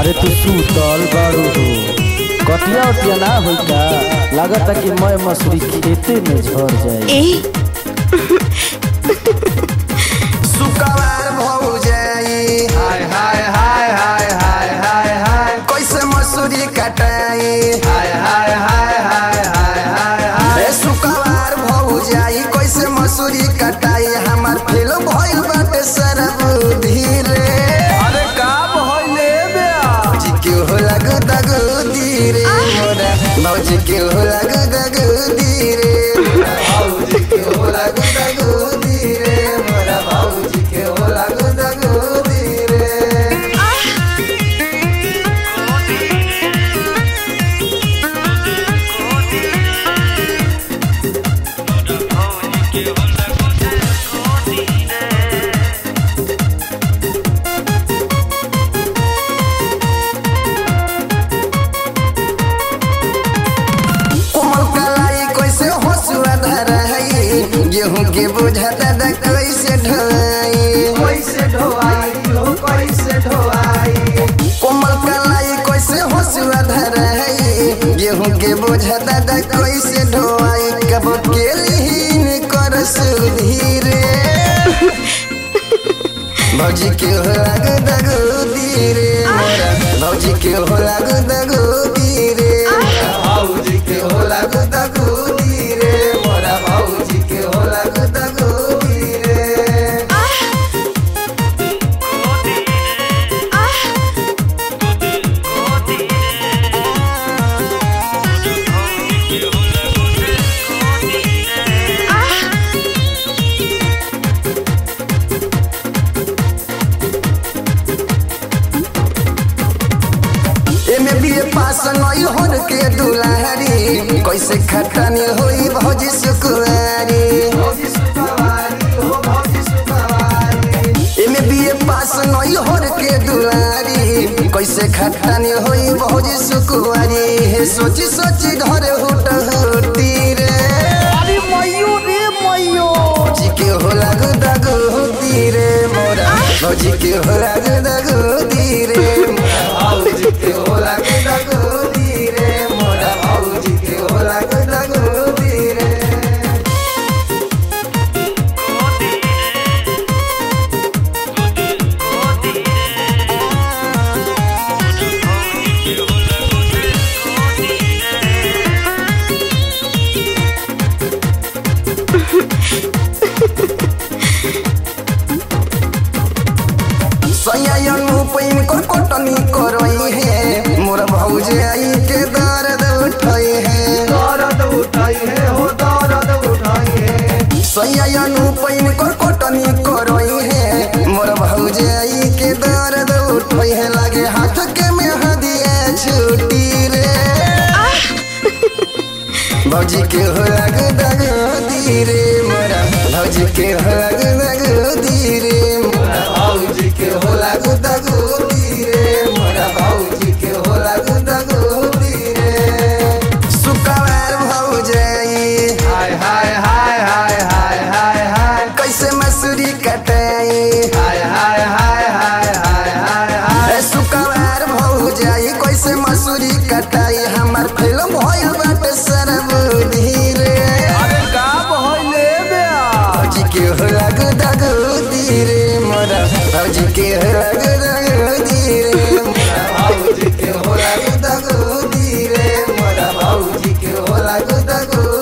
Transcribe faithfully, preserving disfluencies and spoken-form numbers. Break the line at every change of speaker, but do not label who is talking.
अरे तू सुतल बारू हो कटिया उटिया ना हो का लागता कि मैं मसूरी खेते में झड़ जाए।
सुकवार भौ जाई हाय हाय हाय हाय हाय हाय हाय कैसे मसूरी कटाई हाय हाय हाय हाय हाय हाय हाय सुकवार भौ जाई कैसे मसूरी कटाई हमार फेल भइल बाटे सरब धीरे अरे का भइले बे जी के हो लागू दगू धीरे मोरा भौजी के हो लागू दगू धीरे भौजी के हो लागू दगू धीरे मोरा भौजी के हो लागू दगू धीरे गेहूं के बोझा दादा कैसे ढोआई कैसे ढोआई हो कैसे ढोआई कोमल कलाई कैसे हंसुआ धराई गेहूं के बोझा दादा कैसे ढोआई कब के लीन कर सुधीरे भौजी के हो लागू दगू धीरे मोरा भौजी के हो लागू दगू धीरे भौजी के हो लागू दगू धीरे मोरा भौजी के हो लागू दगू धीरे एमे बीए पास नई होर के दुलारी कैसे खटनी होई भौजी सुकुआरी भौजी सुकुआरी हो भौजी सुकुआरी एमे बीए पास नई होर के दुलारी कैसे खटनी होई भौजी सुकुआरी हे सोची सोची घरे हुट हुटी रे अरे मइयो रे मइयो भौजी के हो लागू दगू धीरे मोरा भौजी के हो लागू दगू धीरे भौजी के हो लागू दगू धीरे मोरा भौजी के हो लागू दगू धीरे सयायन पैन को कटनी करई है मोर भौजे आई के दर्द उठाई है दर्द उठाई है हो दर्द उठाई है सयायन पैन को कटनी करई है मोर भौजे आई के दर्द उठाई है लागे हाथ के में हदिया छुटी रे भौजी के हो लागू दगू धीरे मोरा भौजी के हो लागू दगू धीरे मोरा भौजी के हो लागू दगू धीरे मोरा भौजी के हो लागू दगू धीरे सुकवार भौ जाई हाय हाय हाय हाय हाय हाय हाय कैसे मसूरी कटाई हाय हाय हाय हाय हाय हाय हाय सुकवार भौ जाई कैसे मसूरी कटाई हमार फेल भइल बाटे सरब धीरे अरे का भइले बे भौजी के हो लागू दगू धीरे मोरा भौजी के हो लागू दगू धीरे मोरा भौजी के हो लागू दगू धीरे मोरा भौजी के हो लागू दगू